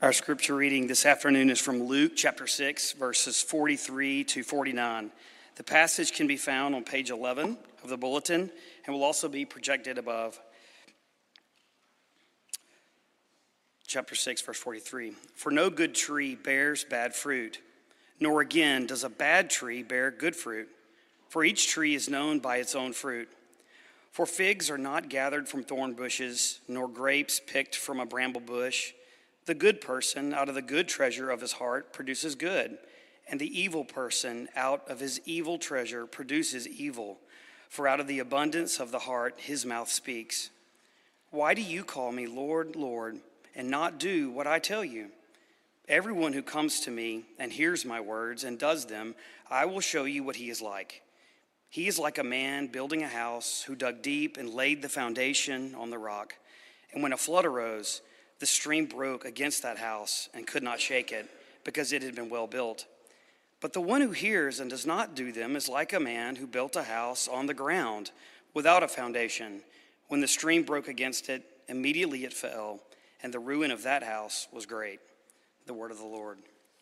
Our scripture reading this afternoon is from Luke chapter 6, verses 43 to 49. The passage can be found on page 11 of the bulletin and will also be projected above. Chapter 6, verse 43. For no good tree bears bad fruit, nor again does a bad tree bear good fruit. For each tree is known by its own fruit. For figs are not gathered from thorn bushes, nor grapes picked from a bramble bush. The good person out of the good treasure of his heart produces good, and the evil person out of his evil treasure produces evil. For out of the abundance of the heart his mouth speaks. Why do you call me Lord, Lord, and not do what I tell you? Everyone who comes to me and hears my words and does them, I will show you what he is like. He is like a man building a house who dug deep and laid the foundation on the rock. And when a flood arose, the stream broke against that house and could not shake it, because it had been well built. But the one who hears and does not do them is like a man who built a house on the ground without a foundation. When the stream broke against it, immediately it fell, and the ruin of that house was great. The word of the Lord.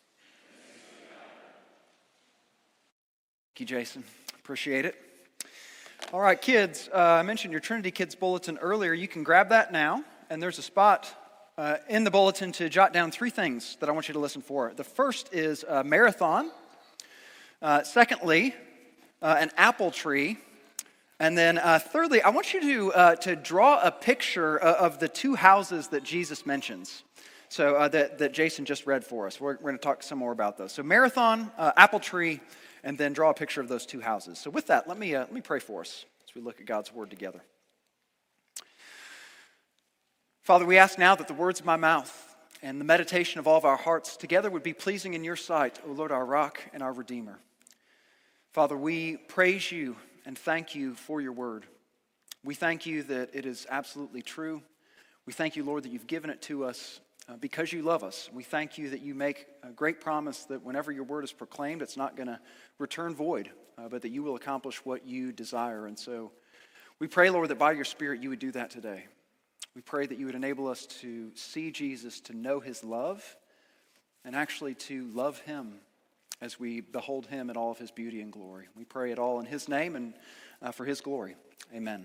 Thank you, Jason. Appreciate it. All right, kids, I mentioned your Trinity Kids Bulletin earlier. You can grab that now, and there's a spot in the bulletin to jot down three things that I want you to listen for. The first is a marathon. Secondly, an apple tree. And then thirdly, I want you to draw a picture of the two houses that Jesus mentions. So that Jason just read for us. We're going to talk some more about those. So marathon, apple tree, and then draw a picture of those two houses. So with that, let me pray for us as we look at God's word together. Father, we ask now that the words of my mouth and the meditation of all of our hearts together would be pleasing in your sight, O Lord, our rock and our redeemer. Father, we praise you and thank you for your word. We thank you that it is absolutely true. We thank you, Lord, that you've given it to us because you love us. We thank you that you make a great promise that whenever your word is proclaimed, it's not going to return void, but that you will accomplish what you desire. And so we pray, Lord, that by your Spirit you would do that today. We pray that you would enable us to see Jesus, to know his love, and actually to love him as we behold him in all of his beauty and glory. We pray it all in his name and for his glory. Amen.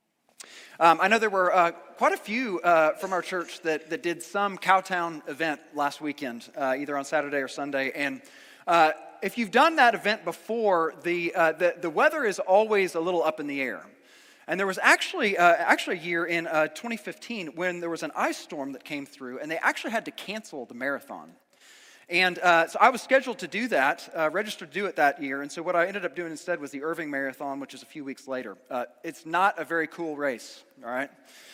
I know there were quite a few from our church that did some Cowtown event last weekend, either on Saturday or Sunday. And if you've done that event before, the weather is always a little up in the air. And there was actually a year in 2015 when there was an ice storm that came through, and they actually had to cancel the marathon. And so I was scheduled to do that, registered to do it that year. And so what I ended up doing instead was the Irving Marathon, which is a few weeks later. It's not a very cool race, all right?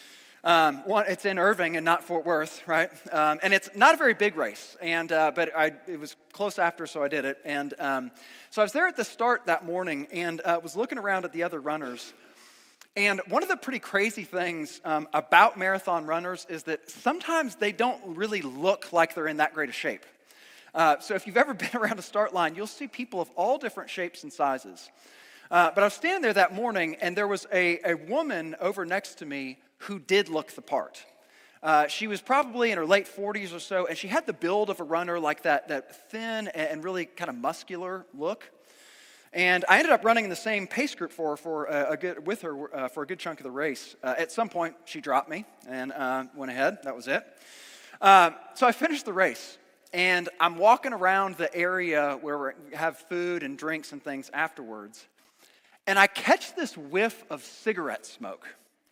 One, it's in Irving and not Fort Worth, right? And it's not a very big race, but it was close after, so I did it. And so I was there at the start that morning and was looking around at the other runners. And one of the pretty crazy things about marathon runners is that sometimes they don't really look like they're in that great a shape. So if you've ever been around a start line, you'll see people of all different shapes and sizes. But I was standing there that morning, and there was a woman over next to me who did look the part. She was probably in her late 40s or so, and she had the build of a runner, like that thin and really kind of muscular look. And I ended up running in the same pace group for a good chunk of the race. At some point, she dropped me and went ahead. That was it. So I finished the race, and I'm walking around the area where we have food and drinks and things afterwards, and I catch this whiff of cigarette smoke.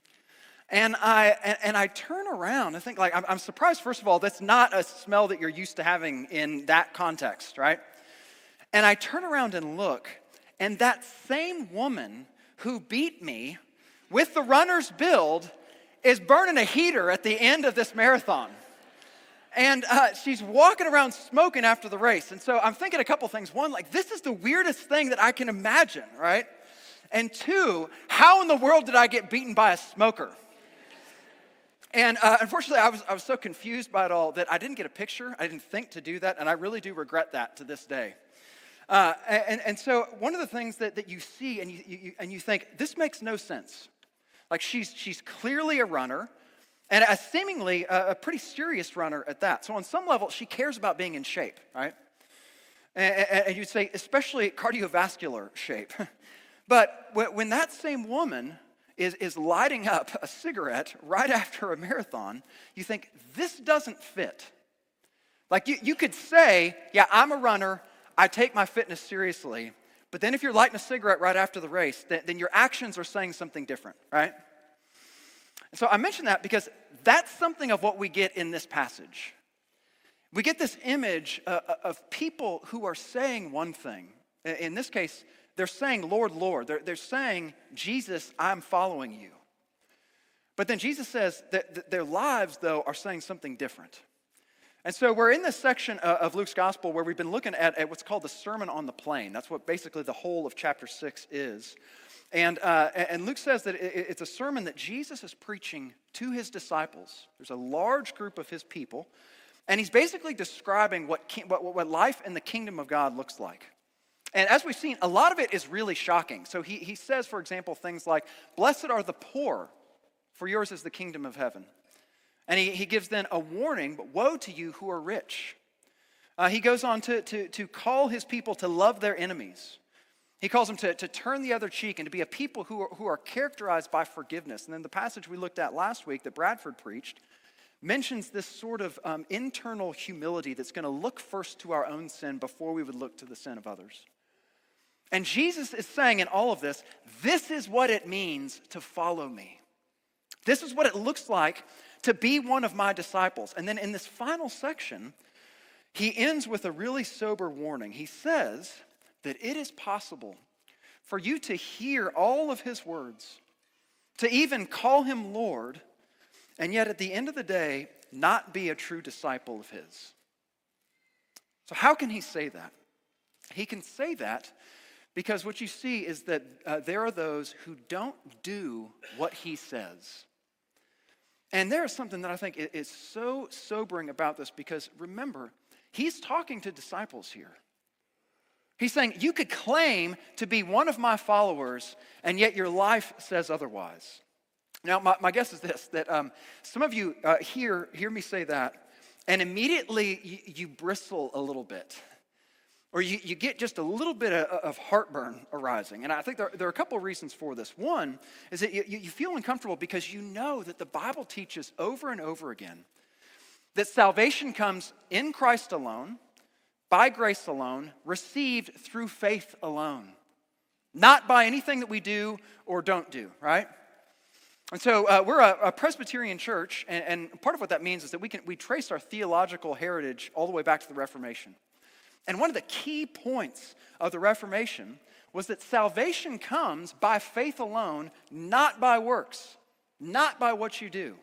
And I turn around and think, like, I'm surprised. First of all, that's not a smell that you're used to having in that context, right? And I turn around and look. And that same woman who beat me with the runner's build is burning a heater at the end of this marathon. And she's walking around smoking after the race. And so I'm thinking a couple things. One, like, this is the weirdest thing that I can imagine, right? And two, how in the world did I get beaten by a smoker? And unfortunately, I was so confused by it all that I didn't get a picture. I didn't think to do that. And I really do regret that to this day. And so one of the things that you see and you think, this makes no sense. Like she's clearly a runner. And a seemingly a pretty serious runner at that. So on some level, she cares about being in shape, right? And you'd say, especially cardiovascular shape. But when that same woman is lighting up a cigarette right after a marathon, you think, this doesn't fit. Like you could say, yeah, I'm a runner, I take my fitness seriously, but then if you're lighting a cigarette right after the race, then your actions are saying something different, right? And so I mention that because that's something of what we get in this passage. We get this image of people who are saying one thing. In this case, they're saying, Lord, Lord. They're saying, Jesus, I'm following you. But then Jesus says that their lives, though, are saying something different. And so we're in this section of Luke's gospel where we've been looking at what's called the Sermon on the Plain. That's what basically the whole of chapter 6 is. And Luke says that it's a sermon that Jesus is preaching to his disciples. There's a large group of his people. And he's basically describing what life in the kingdom of God looks like. And as we've seen, a lot of it is really shocking. So he says, for example, things like, blessed are the poor, for yours is the kingdom of heaven. And he gives then a warning, but woe to you who are rich. He goes on to call his people to love their enemies. He calls them to turn the other cheek and to be a people who are characterized by forgiveness. And then the passage we looked at last week that Bradford preached mentions this sort of internal humility that's going to look first to our own sin before we would look to the sin of others. And Jesus is saying in all of this, this is what it means to follow me. This is what it looks like to be one of my disciples. And then in this final section, he ends with a really sober warning. He says that it is possible for you to hear all of his words, to even call him Lord, and yet at the end of the day, not be a true disciple of his. So how can he say that? He can say that because what you see is that there are those who don't do what he says. And there is something that I think is so sobering about this because remember, he's talking to disciples here. He's saying, you could claim to be one of my followers, and yet your life says otherwise. Now, my guess is this, that some of you hear me say that, and immediately you bristle a little bit. Or you get just a little bit of heartburn arising. And I think there are a couple of reasons for this. One is that you feel uncomfortable because you know that the Bible teaches over and over again that salvation comes in Christ alone, by grace alone, received through faith alone. Not by anything that we do or don't do, right? And so we're a Presbyterian church, and part of what that means is that we trace our theological heritage all the way back to the Reformation. And one of the key points of the Reformation was that salvation comes by faith alone, not by works, not by what you do.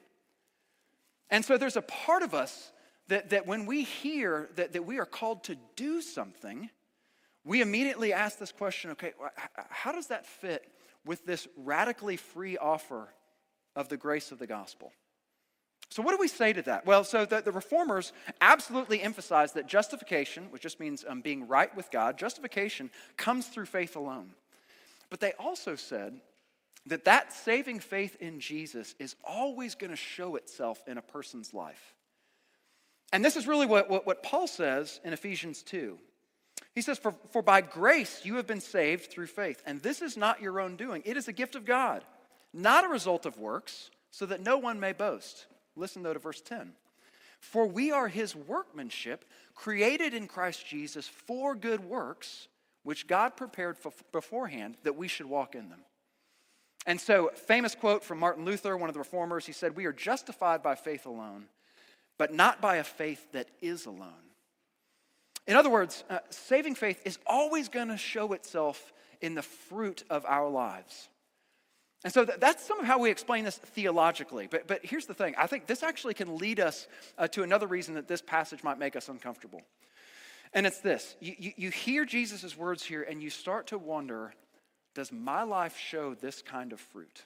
And so there's a part of us that when we hear that we are called to do something, we immediately ask this question, okay, how does that fit with this radically free offer of the grace of the gospel? So what do we say to that? Well, so the reformers absolutely emphasize that justification, which just means being right with God, justification comes through faith alone. But they also said that saving faith in Jesus is always going to show itself in a person's life. And this is really what Paul says in Ephesians 2. He says, for by grace you have been saved through faith, and this is not your own doing. It is a gift of God, not a result of works, so that no one may boast. Listen, though, to verse 10. For we are his workmanship, created in Christ Jesus for good works, which God prepared beforehand that we should walk in them. And so, famous quote from Martin Luther, one of the reformers, he said, we are justified by faith alone, but not by a faith that is alone. In other words, saving faith is always going to show itself in the fruit of our lives. And so that's some of how we explain this theologically. But here's the thing. I think this actually can lead us to another reason that this passage might make us uncomfortable. And it's this. You hear Jesus' words here and you start to wonder, does my life show this kind of fruit?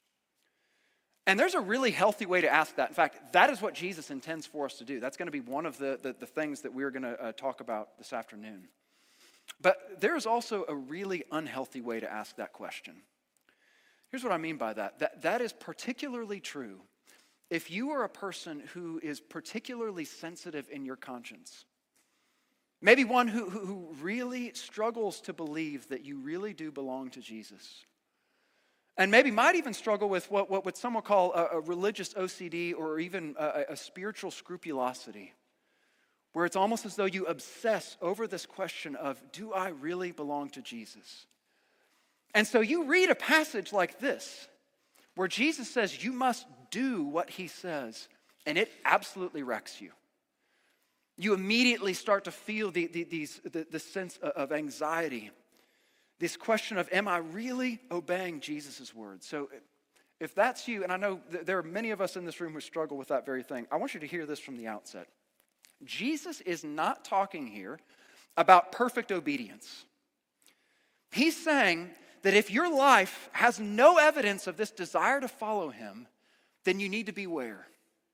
And there's a really healthy way to ask that. In fact, that is what Jesus intends for us to do. That's going to be one of the things that we're going to talk about this afternoon. But there's also a really unhealthy way to ask that question. Here's what I mean by that. That is particularly true if you are a person who is particularly sensitive in your conscience, maybe one who really struggles to believe that you really do belong to Jesus, and maybe might even struggle with what would some would call a religious OCD or even a spiritual scrupulosity, where it's almost as though you obsess over this question of, do I really belong to Jesus? And so you read a passage like this, where Jesus says you must do what he says, and it absolutely wrecks you. You immediately start to feel the sense of anxiety, this question of, am I really obeying Jesus' words? So if that's you, and I know there are many of us in this room who struggle with that very thing, I want you to hear this from the outset. Jesus is not talking here about perfect obedience. He's saying that if your life has no evidence of this desire to follow him, then you need to beware.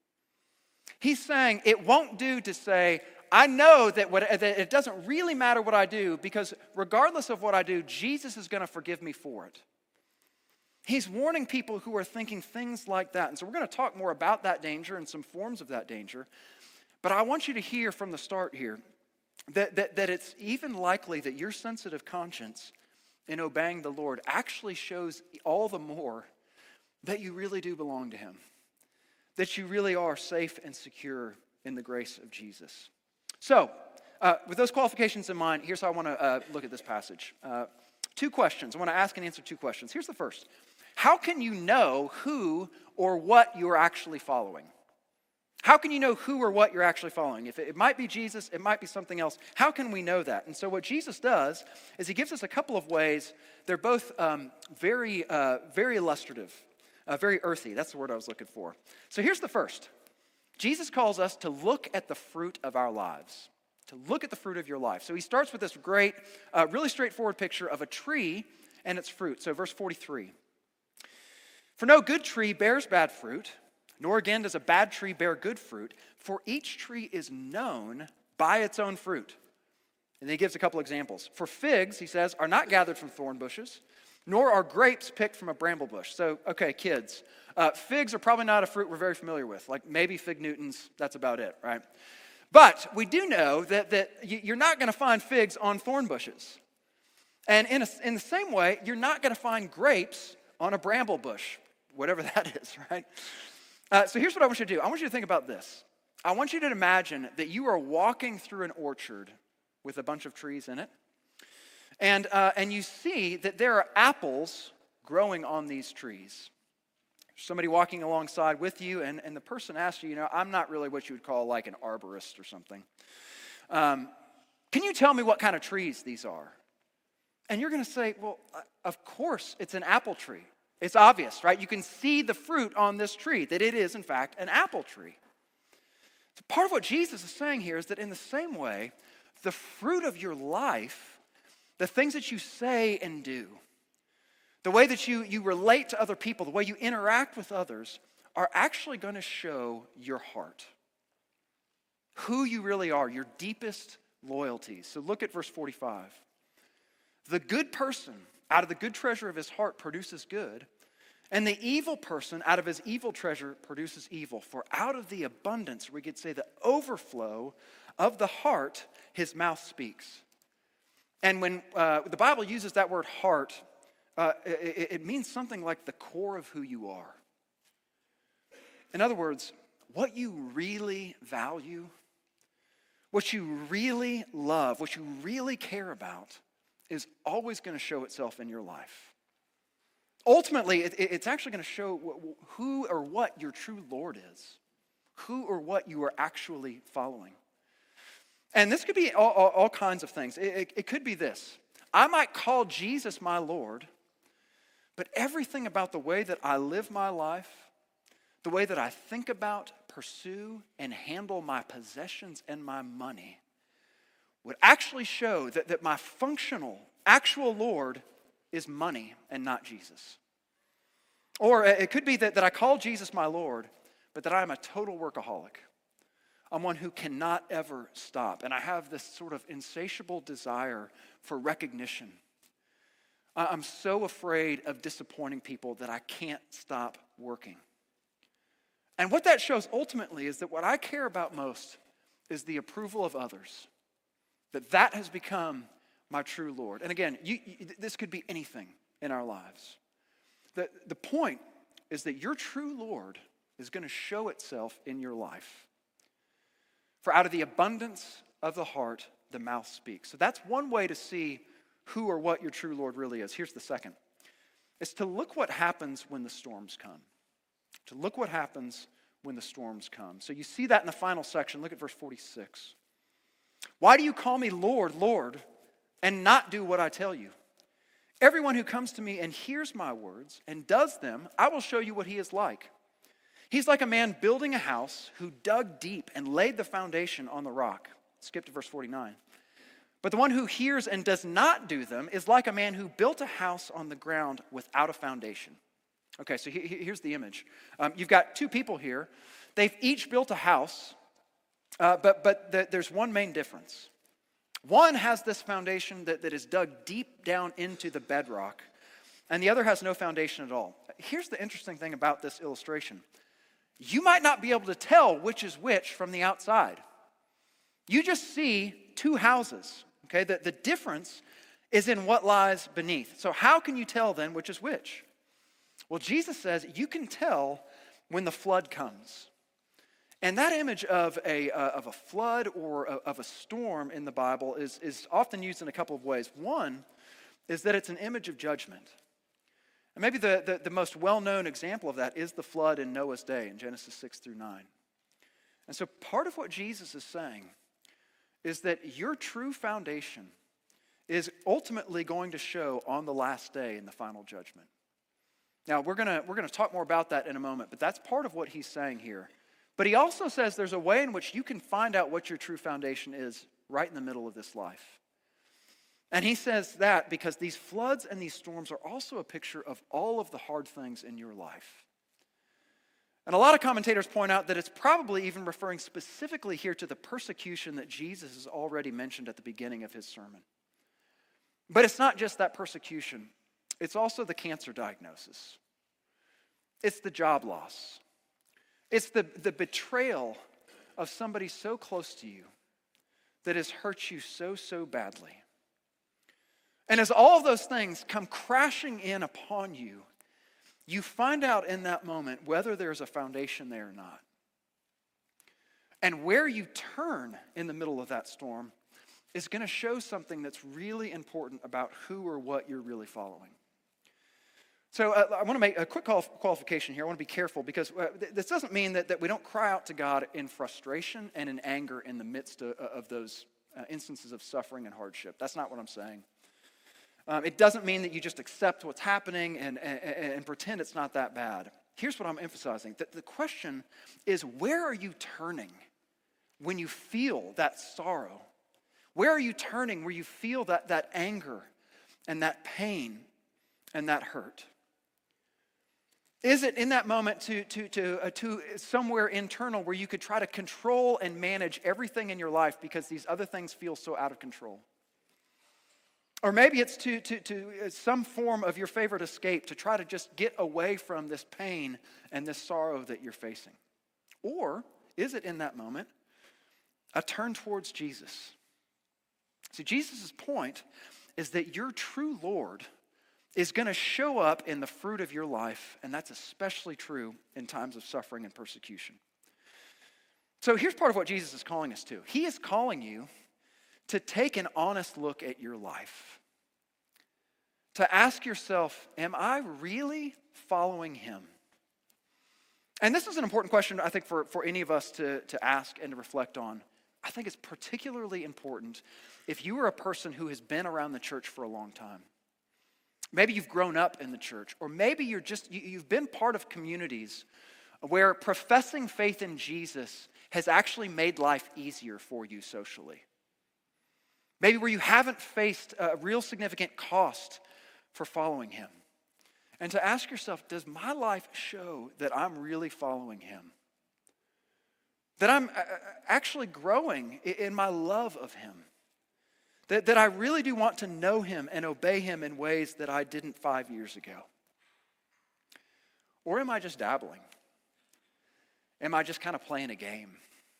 He's saying it won't do to say, I know that it doesn't really matter what I do, because regardless of what I do, Jesus is going to forgive me for it. He's warning people who are thinking things like that. And so we're going to talk more about that danger and some forms of that danger. But I want you to hear from the start here that it's even likely that your sensitive conscience in obeying the Lord actually shows all the more that you really do belong to him, that you really are safe and secure in the grace of Jesus. So, with those qualifications in mind, here's how I want to look at this passage. 2 questions. I want to ask and answer 2 questions. Here's the first. How can you know who or what you're actually following? How can you know who or what you're actually following? If it might be Jesus, it might be something else. How can we know that? And so what Jesus does is he gives us a couple of ways. They're both very illustrative, very earthy. That's the word I was looking for. So here's the first. Jesus calls us to look at the fruit of our lives, to look at the fruit of your life. So he starts with this great, really straightforward picture of a tree and its fruit. So verse 43. For no good tree bears bad fruit, nor again does a bad tree bear good fruit, for each tree is known by its own fruit. And then he gives a couple examples. For figs, he says, are not gathered from thorn bushes, nor are grapes picked from a bramble bush. So, okay, kids, figs are probably not a fruit we're very familiar with. Like maybe fig Newtons, that's about it, right? But we do know that you're not going to find figs on thorn bushes. And in the same way, you're not going to find grapes on a bramble bush, whatever that is, right? So here's what I want you to do. I want you to think about this. I want you to imagine that you are walking through an orchard with a bunch of trees in it. And you see that there are apples growing on these trees. Somebody walking alongside with you, and the person asks you, I'm not really what you would call like an arborist or something. Can you tell me what kind of trees these are? And you're going to say, well, of course it's an apple tree. It's obvious, right? You can see the fruit on this tree, that it is, in fact, an apple tree. So part of what Jesus is saying here is that in the same way, the fruit of your life, the things that you say and do, the way that you relate to other people, the way you interact with others, are actually going to show your heart. Who you really are, your deepest loyalties. So look at verse 45. The good person out of the good treasure of his heart produces good, and the evil person out of his evil treasure produces evil. For out of the abundance, we could say the overflow of the heart, his mouth speaks. And when the Bible uses that word heart, it means something like the core of who you are. In other words, what you really value, what you really love, what you really care about is always going to show itself in your life. Ultimately, it's actually going to show who or what your true Lord is, who or what you are actually following. And this could be all kinds of things. It could be this. I might call Jesus my Lord, but everything about the way that I live my life, the way that I think about, pursue, and handle my possessions and my money would actually show that my functional, actual Lord is money and not Jesus. Or it could be that I call Jesus my Lord, but that I'm a total workaholic. I'm one who cannot ever stop. And I have this sort of insatiable desire for recognition. I'm so afraid of disappointing people that I can't stop working. And what that shows ultimately is that what I care about most is the approval of others. That has become my true Lord. And again, this could be anything in our lives. The point is that your true Lord is going to show itself in your life. For out of the abundance of the heart, the mouth speaks. So that's one way to see who or what your true Lord really is. Here's the second. It's to look what happens when the storms come. To look what happens when the storms come. So you see that in the final section. Look at verse 46. Why do you call me Lord, Lord, and not do what I tell you? Everyone who comes to me and hears my words and does them, I will show you what he is like. He's like a man building a house who dug deep and laid the foundation on the rock. Skip to verse 49. But the one who hears and does not do them is like a man who built a house on the ground without a foundation. Okay, so here's the image. You've got two people here. They've each built a house, but there's one main difference. One has this foundation that is dug deep down into the bedrock, and the other has no foundation at all. Here's the interesting thing about this illustration. You might not be able to tell which is which from the outside. You just see two houses, okay? The difference is in what lies beneath. So how can you tell then which is which? Well, Jesus says you can tell when the flood comes. And that image of a flood or of a storm in the Bible is often used in a couple of ways. One is that it's an image of judgment. And maybe the most well-known example of that is the flood in Noah's day in Genesis 6 through 9. And so part of what Jesus is saying is that your true foundation is ultimately going to show on the last day in the final judgment. Now, we're gonna talk more about that in a moment, but that's part of what he's saying here. But he also says there's a way in which you can find out what your true foundation is right in the middle of this life. And he says that because these floods and these storms are also a picture of all of the hard things in your life. And a lot of commentators point out that it's probably even referring specifically here to the persecution that Jesus has already mentioned at the beginning of his sermon. But it's not just that persecution. It's also the cancer diagnosis. It's the job loss. It's the betrayal of somebody so close to you that has hurt you so badly. And as all of those things come crashing in upon you, you find out in that moment whether there's a foundation there or not. And where you turn in the middle of that storm is going to show something that's really important about who or what you're really following. So I want to make a quick qualification here. I want to be careful because this doesn't mean that we don't cry out to God in frustration and in anger in the midst of those instances of suffering and hardship. That's not what I'm saying. It doesn't mean that you just accept what's happening and pretend it's not that bad. Here's what I'm emphasizing. The question is, where are you turning when you feel that sorrow? Where are you turning where you feel that anger and that pain and that hurt? Is it in that moment to somewhere internal where you could try to control and manage everything in your life because these other things feel so out of control? Or maybe it's to some form of your favorite escape to try to just get away from this pain and this sorrow that you're facing. Or is it in that moment a turn towards Jesus? See, Jesus' point is that your true Lord is going to show up in the fruit of your life, and that's especially true in times of suffering and persecution. So here's part of what Jesus is calling us to. He is calling you to take an honest look at your life. To ask yourself, am I really following him? And this is an important question, I think, for any of us to ask and to reflect on. I think it's particularly important if you are a person who has been around the church for a long time. Maybe you've grown up in the church, or maybe you've been part of communities where professing faith in Jesus has actually made life easier for you socially. Maybe where you haven't faced a real significant cost for following him. And to ask yourself, does my life show that I'm really following him? That I'm actually growing in my love of him? That I really do want to know him and obey him in ways that I didn't 5 years ago? Or am I just dabbling? Am I just kind of playing a game?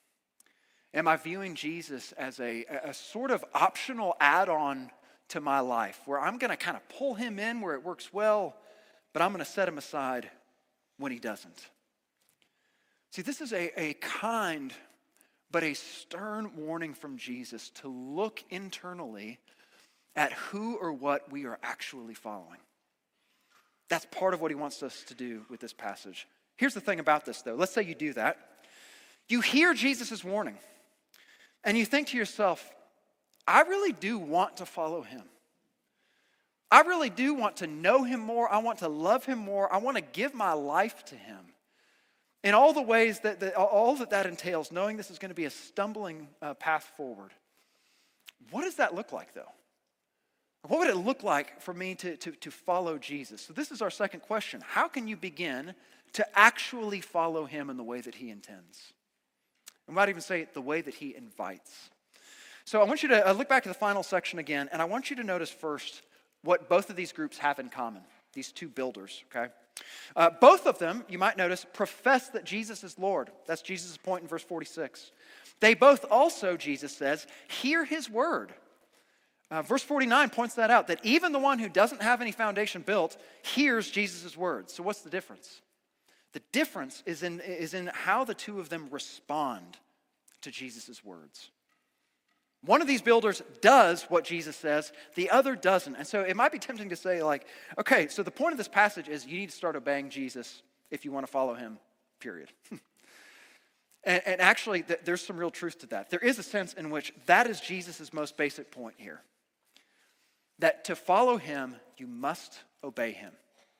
Am I viewing Jesus as a sort of optional add-on to my life where I'm going to kind of pull him in where it works well, but I'm going to set him aside when he doesn't? See, this is a kind but a stern warning from Jesus to look internally at who or what we are actually following. That's part of what he wants us to do with this passage. Here's the thing about this, though. Let's say you do that. You hear Jesus' warning, and you think to yourself, I really do want to follow him. I really do want to know him more. I want to love him more. I want to give my life to him. In all the ways that entails, knowing this is going to be a stumbling path forward. What does that look like, though? What would it look like for me to follow Jesus? So this is our second question. How can you begin to actually follow him in the way that he intends? I might even say the way that he invites. So I want you to look back to the final section again, and I want you to notice first what both of these groups have in common, these two builders, okay? Both of them, you might notice, profess that Jesus is Lord. That's Jesus' point in verse 46. They both also, Jesus says, hear his word. Verse 49 points that out, that even the one who doesn't have any foundation built hears Jesus' words. So what's the difference? The difference is in how the two of them respond to Jesus' words. One of these builders does what Jesus says, the other doesn't. And so it might be tempting to say, like, okay, so the point of this passage is you need to start obeying Jesus if you want to follow him, period. and actually, there's some real truth to that. There is a sense in which that is Jesus' most basic point here. That to follow him, you must obey him.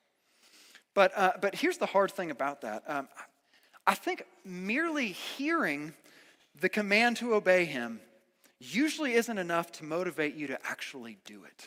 But here's the hard thing about that. I think merely hearing the command to obey him usually isn't enough to motivate you to actually do it.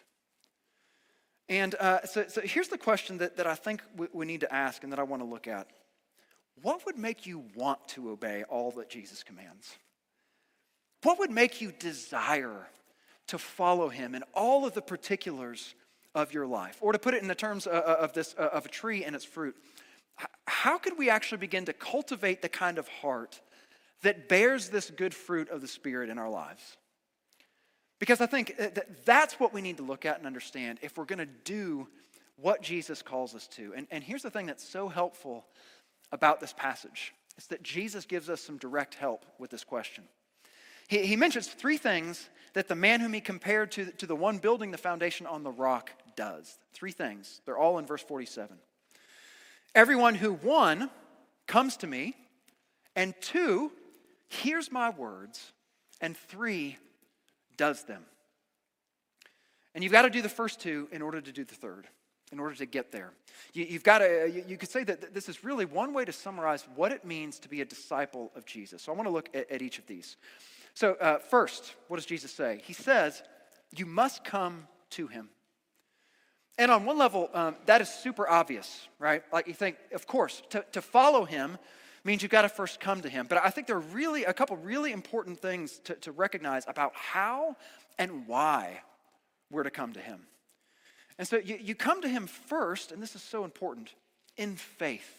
And so here's the question that I think we need to ask and that I want to look at. What would make you want to obey all that Jesus commands? What would make you desire to follow him in all of the particulars of your life? Or to put it in the terms of a tree and its fruit, how could we actually begin to cultivate the kind of heart that bears this good fruit of the Spirit in our lives? Because I think that's what we need to look at and understand if we're going to do what Jesus calls us to. And here's the thing that's so helpful about this passage. It's that Jesus gives us some direct help with this question. He mentions three things that the man whom he compared to the one building the foundation on the rock does. Three things. They're all in verse 47. Everyone who, one, comes to me, and two, hears my words, and three, does them. And you've got to do the first two in order to do the third, in order to get there. You could say that this is really one way to summarize what it means to be a disciple of Jesus. So I want to look at each of these. So first, what does Jesus say? He says, you must come to him. And on one level, that is super obvious, right? Like you think, of course, to follow him means you've got to first come to him. But I think there are really a couple really important things to recognize about how and why we're to come to him. And so you come to him first, and this is so important, in faith.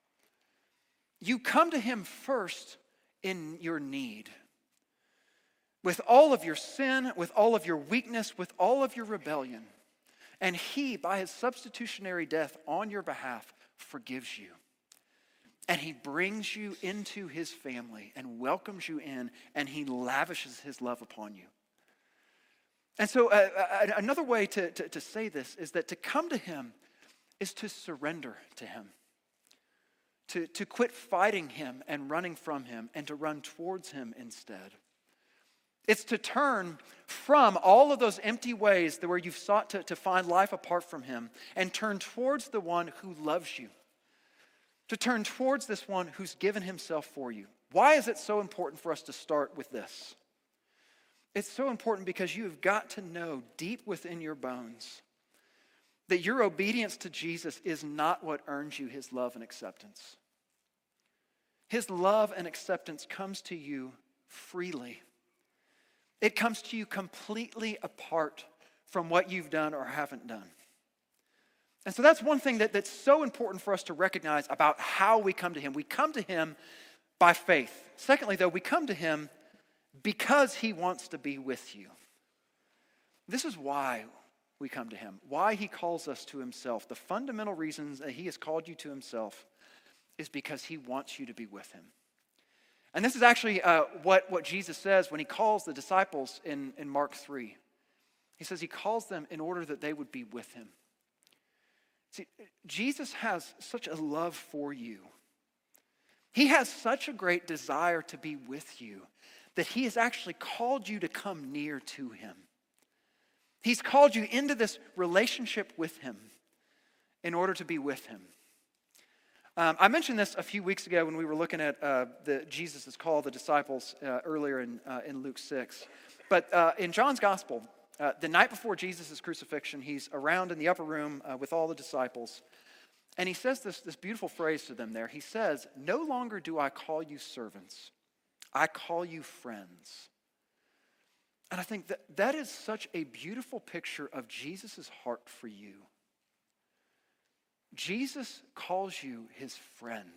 You come to him first in your need. With all of your sin, with all of your weakness, with all of your rebellion. And he, by his substitutionary death on your behalf, forgives you. And he brings you into his family and welcomes you in, and he lavishes his love upon you. And so another way to say this is that to come to him is to surrender to him. To quit fighting him and running from him and to run towards him instead. It's to turn from all of those empty ways where you've sought to find life apart from him and turn towards the one who loves you. To turn towards this one who's given himself for you. Why is it so important for us to start with this? It's so important because you have got to know deep within your bones that your obedience to Jesus is not what earns you his love and acceptance. His love and acceptance comes to you freely. It comes to you completely apart from what you've done or haven't done. And so that's one thing that's so important for us to recognize about how we come to him. We come to him by faith. Secondly, though, we come to him because he wants to be with you. This is why we come to him, why he calls us to himself. The fundamental reasons that he has called you to himself is because he wants you to be with him. And this is actually what Jesus says when he calls the disciples in Mark 3. He says he calls them in order that they would be with him. See, Jesus has such a love for you. He has such a great desire to be with you that he has actually called you to come near to him. He's called you into this relationship with him in order to be with him. I mentioned this a few weeks ago when we were looking at Jesus' call of the disciples earlier in Luke 6. But in John's gospel, the night before Jesus' crucifixion, he's around in the upper room with all the disciples. And he says this beautiful phrase to them there. He says, "No longer do I call you servants. I call you friends." And I think that is such a beautiful picture of Jesus' heart for you. Jesus calls you his friend.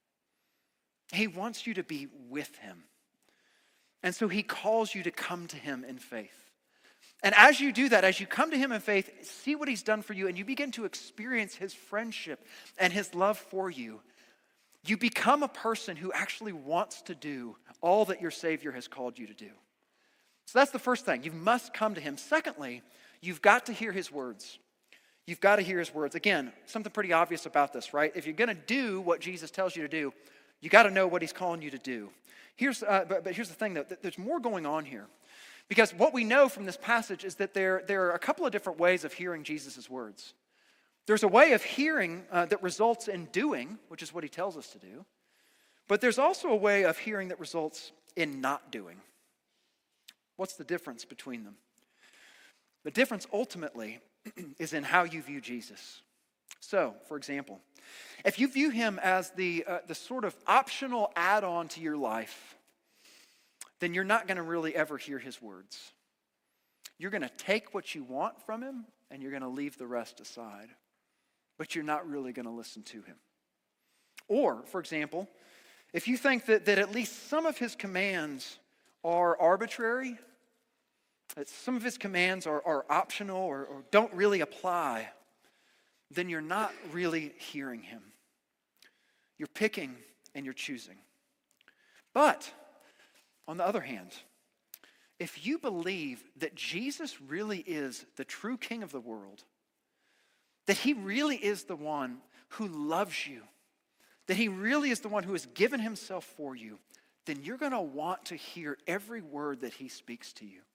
He wants you to be with him. And so he calls you to come to him in faith. And as you do that, as you come to him in faith, see what he's done for you, and you begin to experience his friendship and his love for you, you become a person who actually wants to do all that your Savior has called you to do. So that's the first thing. You must come to him. Secondly, you've got to hear his words. You've got to hear his words. Again, something pretty obvious about this, right? If you're going to do what Jesus tells you to do, you got to know what he's calling you to do. But here's the thing, though. There's more going on here. Because what we know from this passage is that there are a couple of different ways of hearing Jesus' words. There's a way of hearing that results in doing, which is what he tells us to do. But there's also a way of hearing that results in not doing. What's the difference between them? The difference ultimately is in how you view Jesus. So, for example, if you view him as the sort of optional add-on to your life, then you're not going to really ever hear his words. You're going to take what you want from him, and you're going to leave the rest aside. But you're not really going to listen to him. Or, for example, if you think that at least some of his commands are arbitrary, that some of his commands are optional or don't really apply, then you're not really hearing him. You're picking and you're choosing. But, on the other hand, if you believe that Jesus really is the true King of the world, that he really is the one who loves you, that he really is the one who has given himself for you, then you're going to want to hear every word that he speaks to you.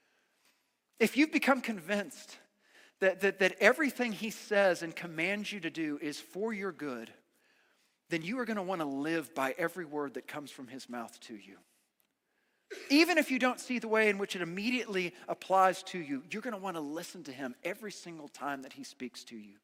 If you've become convinced that everything he says and commands you to do is for your good, then you are going to want to live by every word that comes from his mouth to you. Even if you don't see the way in which it immediately applies to you, you're going to want to listen to him every single time that he speaks to you.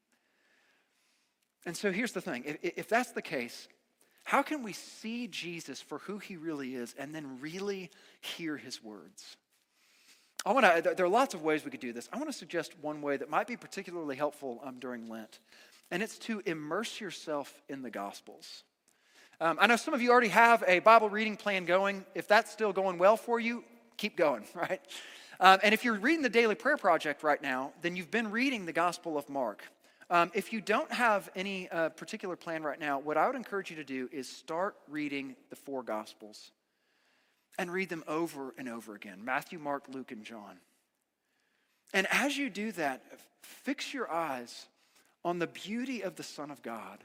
And so here's the thing. If that's the case, how can we see Jesus for who he really is and then really hear his words? There are lots of ways we could do this. I want to suggest one way that might be particularly helpful during Lent, and it's to immerse yourself in the Gospels. I know some of you already have a Bible reading plan going. If that's still going well for you, keep going, right? And if you're reading the Daily Prayer Project right now, then you've been reading the Gospel of Mark. If you don't have any particular plan right now, what I would encourage you to do is start reading the four Gospels and read them over and over again. Matthew, Mark, Luke, and John. And as you do that, fix your eyes on the beauty of the Son of God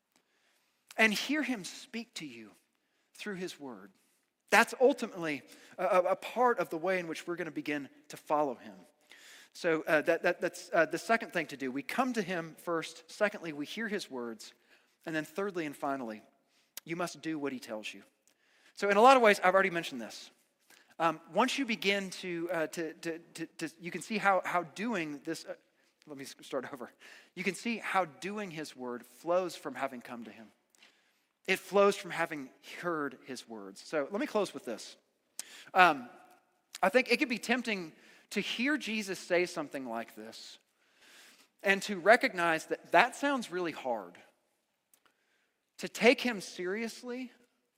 and hear him speak to you through his word. That's ultimately a part of the way in which we're going to begin to follow him. So that's the second thing to do. We come to him first. Secondly, we hear his words. And then thirdly and finally, you must do what he tells you. So in a lot of ways, I've already mentioned this. Once you begin to you can see how doing this, let me start over. You can see how doing his word flows from having come to him. It flows from having heard his words. So let me close with this. I think it could be tempting to hear Jesus say something like this and to recognize that sounds really hard. To take him seriously,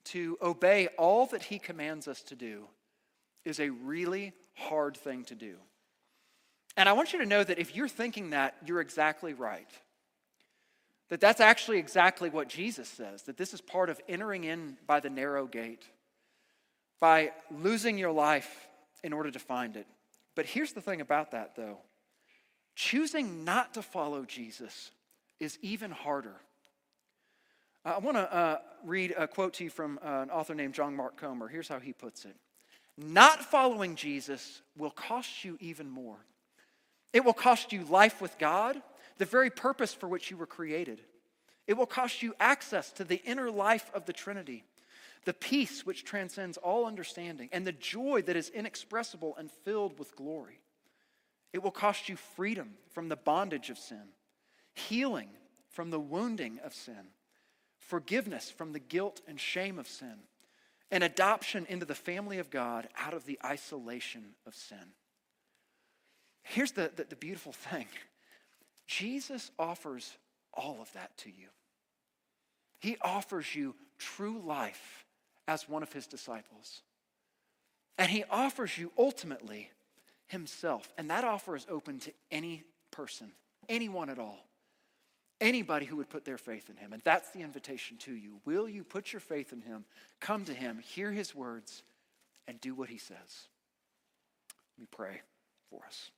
to obey all that he commands us to do is a really hard thing to do. And I want you to know that if you're thinking that, you're exactly right. That's actually exactly what Jesus says, that this is part of entering in by the narrow gate, by losing your life in order to find it. But here's the thing about that, though. Choosing not to follow Jesus is even harder. I want to read a quote to you from an author named John Mark Comer. Here's how he puts it. Not following Jesus will cost you even more. It will cost you life with God, the very purpose for which you were created. It will cost you access to the inner life of the Trinity, the peace which transcends all understanding, and the joy that is inexpressible and filled with glory. It will cost you freedom from the bondage of sin, healing from the wounding of sin, forgiveness from the guilt and shame of sin, and adoption into the family of God out of the isolation of sin. Here's the beautiful thing. Jesus offers all of that to you. He offers you true life as one of his disciples. And he offers you ultimately himself. And that offer is open to any person, anyone at all. Anybody who would put their faith in him. And that's the invitation to you. Will you put your faith in him, come to him, hear his words, and do what he says? Let me pray for us.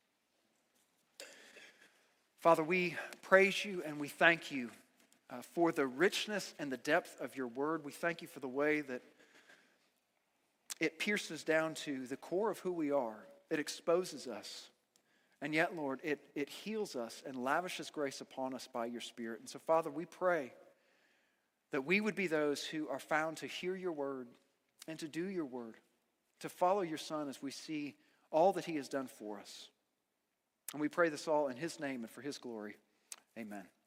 Father, we praise you and we thank you for the richness and the depth of your word. We thank you for the way that it pierces down to the core of who we are. It exposes us. And yet, Lord, it heals us and lavishes grace upon us by your Spirit. And so, Father, we pray that we would be those who are found to hear your word and to do your word, to follow your Son as we see all that he has done for us. And we pray this all in his name and for his glory. Amen.